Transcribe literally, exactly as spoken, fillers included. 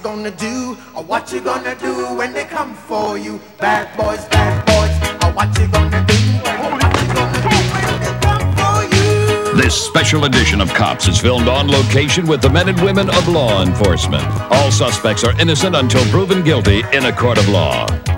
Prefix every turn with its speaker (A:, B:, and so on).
A: gonna do? Or what you gonna do when they come for you? Bad boys, bad boys. Or what you gonna do? Or what you gonna do when they come for you?
B: This special edition of Cops is filmed on location with the men and women of law enforcement. All suspects are innocent until proven guilty in a court of law.